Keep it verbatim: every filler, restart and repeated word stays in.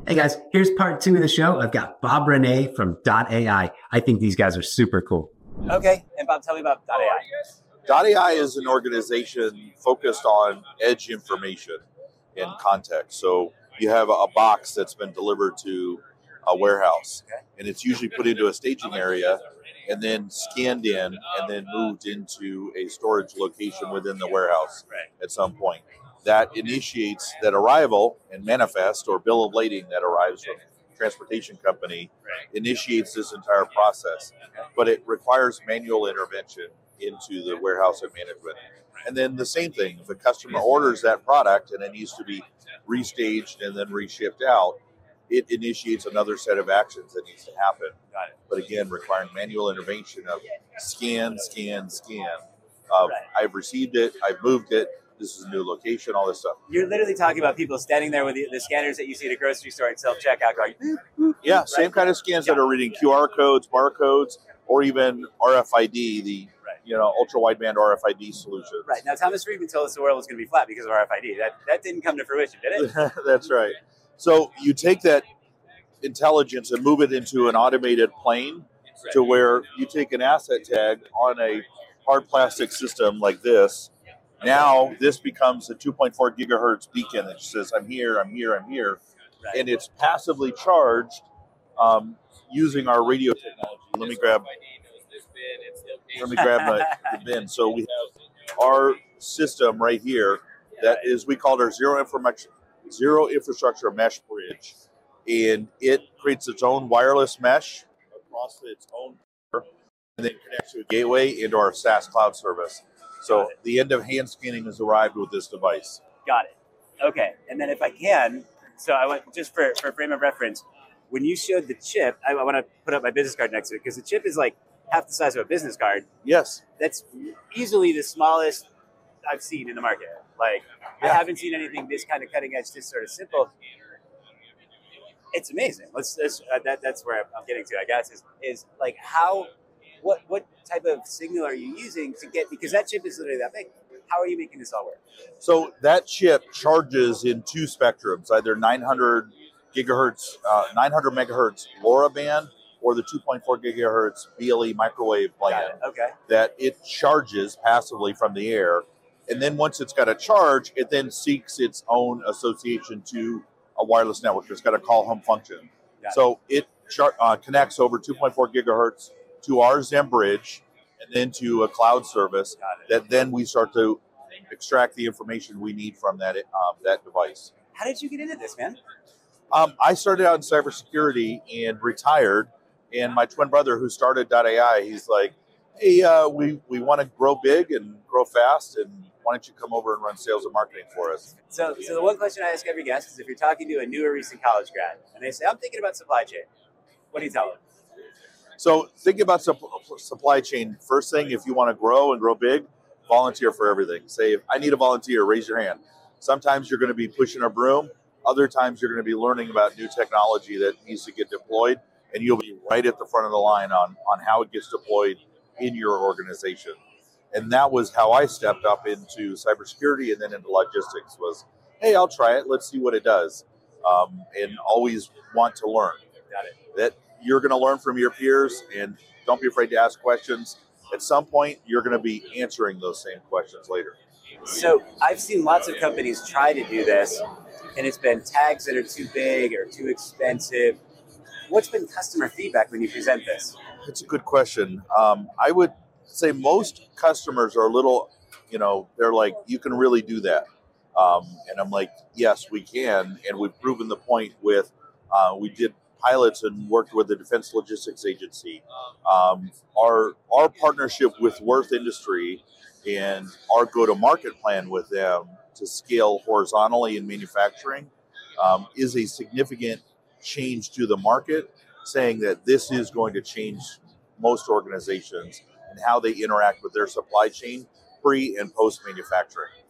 Hey guys, here's part two of the show. I've got Bob Renee from Dot A I. I think these guys are super cool. Okay, and Bob, tell me about Dot A I. Dot A I is an organization focused on edge information and context. So you have a box that's been delivered to a warehouse, Okay. and it's usually put into a staging area and then scanned in and then moved into a storage location within the warehouse Right. at some point. That initiates that arrival and manifest or bill of lading that arrives from transportation company Right. initiates this entire process, but it requires manual intervention into the warehouse and management. And then the same thing, if a customer orders that product and it needs to be restaged and then reshipped out, it initiates another set of actions that needs to happen. Got it. But again, requiring manual intervention of scan, scan, scan. Of Right. I've received it, I've moved it, this is a new location, all this stuff. You're literally talking about people standing there with the, the scanners that you see at a grocery store and self-checkout going, boop, boop, Yeah, boop, same right? kind of scans Yeah. that are reading Q R codes, barcodes, or even R F I D, the Right. you know ultra wideband R F I D solution. Right. Now, Thomas Friedman told us the world was going to be flat because of R F I D. That that didn't come to fruition, did it? That's right. So you take that intelligence and move it into an automated plane to where you take an asset tag on a hard plastic system like this. Now this becomes a two point four gigahertz beacon that says, I'm here, I'm here, I'm here. Right. And it's passively charged um, using our radio technology. Let me grab let me grab the, the bin. So we have our system right here that is, we call it our zero information, zero infrastructure mesh bridge. And it creates its own wireless mesh across its own and then connects to a gateway into our SaaS cloud service. So the end of hand scanning has arrived with this device. Got it. Okay. And then if I can, so I want, just for, for frame of reference, when you showed the chip, I, I want to put up my business card next to it because the chip is like half the size of a business card. Yes. That's easily the smallest I've seen in the market. Like, I Yeah. haven't seen anything this kind of cutting edge, this sort of simple. It's amazing. Let's, let's uh, that that's where I'm, I'm getting to, I guess, is is like how, what what type of signal are you using to get, because that chip is literally that big. How are you making this all work? So that chip charges in two spectrums, either nine hundred gigahertz, uh, nine hundred megahertz LoRa band, or the two point four gigahertz B L E microwave Got band. it. Okay. That it charges passively from the air. And then once it's got a charge, it then seeks its own association to a wireless network. It's got a call home function. Got So it char- uh, connects over two point four gigahertz to our Zen bridge and then to a cloud service Got it. that then we start to extract the information we need from that um, that device. How did you get into this, man? Um, I started out in cybersecurity and retired. And my twin brother, who started Dot A I, he's like, "Hey, uh, we we want to grow big and grow fast, and why don't you come over and run sales and marketing for us?" So, so the one question I ask every guest is if you're talking to a new or recent college grad and they say, I'm thinking about supply chain, what do you tell them? So thinking about sup- supply chain, first thing, if you want to grow and grow big, volunteer for everything. Say, I need a volunteer, raise your hand. Sometimes you're going to be pushing a broom. Other times you're going to be learning about new technology that needs to get deployed, and you'll be right at the front of the line on, on how it gets deployed in your organization. And that was how I stepped up into cybersecurity and then into logistics was, hey, I'll try it. Let's see what it does. Um, and always want to learn. Got it. That you're going to learn from your peers, and don't be afraid to ask questions. At some point, you're going to be answering those same questions later. So I've seen lots of companies try to do this, and it's been tags that are too big or too expensive. What's been customer feedback when you present this? It's a good question. Um, I would say most customers are a little, you know, they're like, you can really do that. Um, and I'm like, yes, we can. And we've proven the point with, uh, we did pilots and worked with the Defense Logistics Agency. Um, our, our partnership with Worth Industry and our go-to-market plan with them to scale horizontally in manufacturing um, is a significant change to the market, saying that this is going to change most organizations and how they interact with their supply chain pre and post manufacturing.